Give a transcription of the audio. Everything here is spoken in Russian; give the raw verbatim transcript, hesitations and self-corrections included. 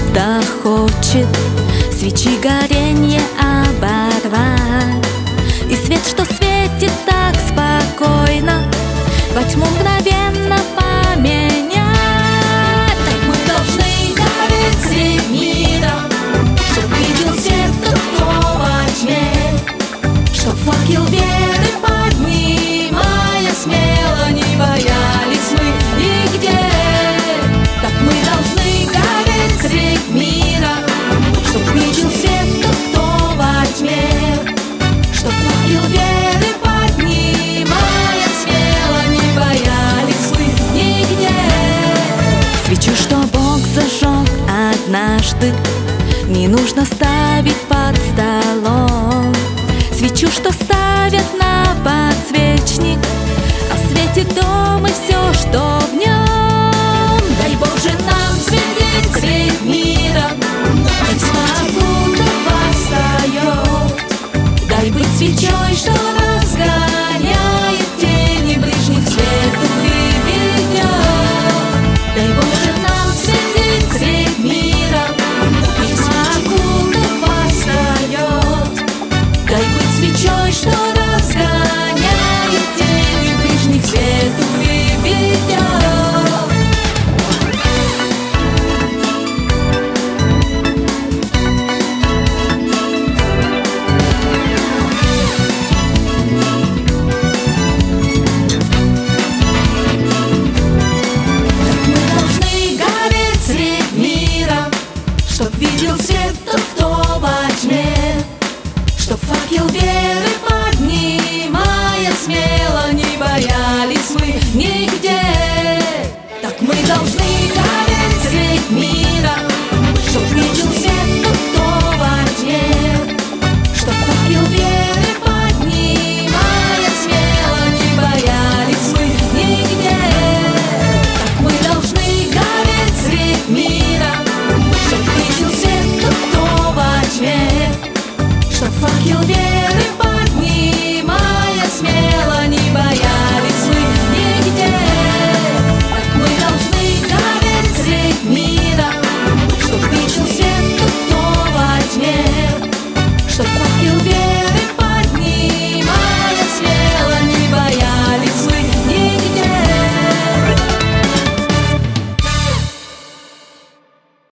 будто хочет свечи горенье оборвать. И свет, что светит так спокойно, во тьму мгновенно поменять. Так мы должны гореть средь мира, чтоб видел свет тот, кто во тьме, чтоб факел веры поднимая смело не боялись мы нигде. Так мы должны гореть средь мира, чтоб видел свет тот, кто во тьме, чтоб факел веры поднимая смело не боялись мы нигде. Свечу, что Бог зажег однажды, не нужно ставить под столом. Свечу, что ставят на подсвечник, осветит дом и все, что в нем. Дай Боже нам светить средь мира, хоть тьма будто восстает. Дай быть свечой, что